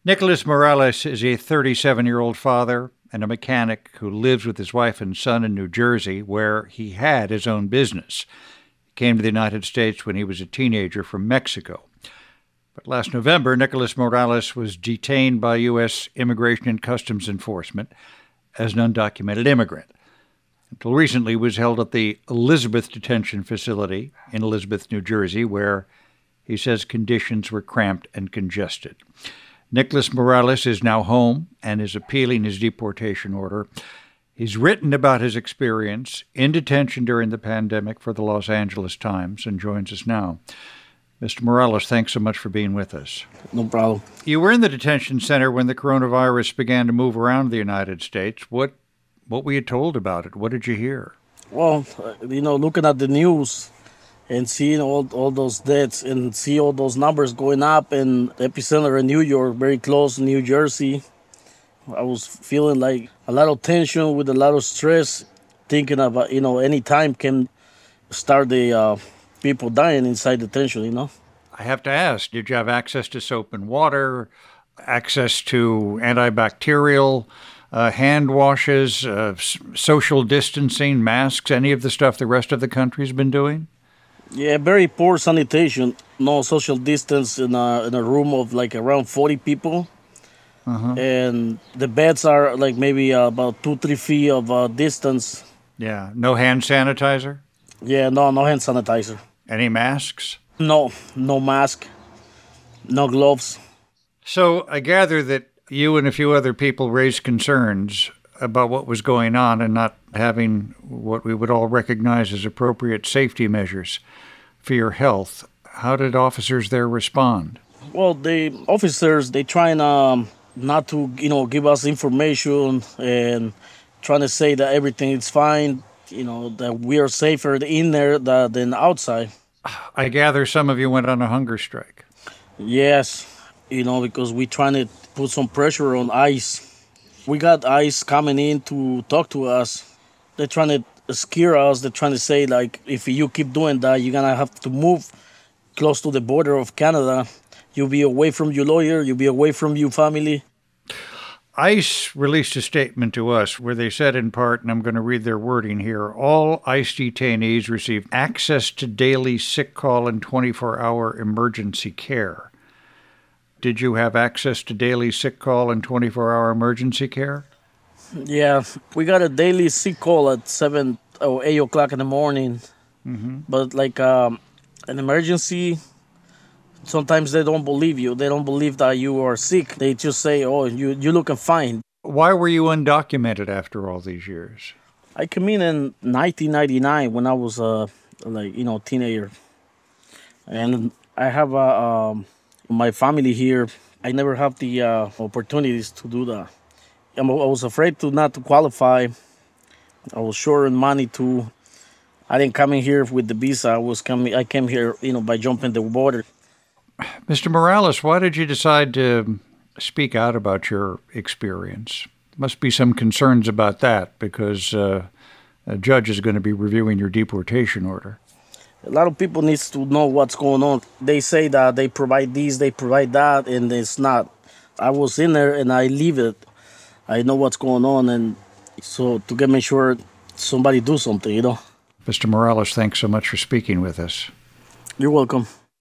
Nicholas Morales is a 37-year-old father and a mechanic who lives with his wife and son in New Jersey, where he had his own business. He came to the United States when he was a teenager from Mexico. But last November, Nicholas Morales was detained by U.S. Immigration and Customs Enforcement as an undocumented immigrant. Until recently, he was held at the Elizabeth Detention Facility in Elizabeth, New Jersey, where he says conditions were cramped and congested. Nicholas Morales is now home and is appealing his deportation order. He's written about his experience in detention during the pandemic for the Los Angeles Times and joins us now. Mr. Morales, thanks so much for being with us. No problem. You were in the detention center when the coronavirus began to move around the United States. What were you told about it? What did you hear? Well, looking at the news and seeing all those deaths and see all those numbers going up, and epicenter in New York, very close to New Jersey, I was feeling like a lot of tension with a lot of stress, thinking about, any time can start the people dying inside detention, I have to ask, did you have access to soap and water, access to antibacterial hand washes, social distancing, masks, any of the stuff the rest of the country's been doing? Yeah, very poor sanitation. No social distance in a room of like around 40 people. Uh-huh. And the beds are like maybe about 2-3 feet of distance. Yeah, no hand sanitizer? Yeah, no hand sanitizer. Any masks? No mask, no gloves. So I gather that you and a few other people raised concerns about what was going on and not having what we would all recognize as appropriate safety measures for your health. How did officers there respond? Well, the officers, they trying not to, give us information and trying to say that everything is fine, that we are safer in there than outside. I gather some of you went on a hunger strike. Yes, because we're trying to put some pressure on ICE. We got ICE coming in to talk to us. They're trying to scare us. They're trying to say, like, if you keep doing that, you're going to have to move close to the border of Canada. You'll be away from your lawyer. You'll be away from your family. ICE released a statement to us where they said in part, and I'm going to read their wording here, all ICE detainees receive access to daily sick call and 24-hour emergency care. Did you have access to daily sick call and 24-hour emergency care? Yeah, we got a daily sick call at 7 or 8 o'clock in the morning. Mm-hmm. But like an emergency, sometimes they don't believe you. They don't believe that you are sick. They just say, oh, you're looking fine. Why were you undocumented after all these years? I came in 1999 when I was teenager. And I have my family here. I never have the opportunities to do that. I was afraid not to qualify. I was short on money too. I didn't come in here with the visa. I came here, by jumping the border. Mr. Morales, why did you decide to speak out about your experience? Must be some concerns about that because a judge is going to be reviewing your deportation order. A lot of people need to know what's going on. They say that they provide this, they provide that, and it's not. I was in there and I leave it. I know what's going on, and so to make sure somebody do something, Mr. Morales, thanks so much for speaking with us. You're welcome.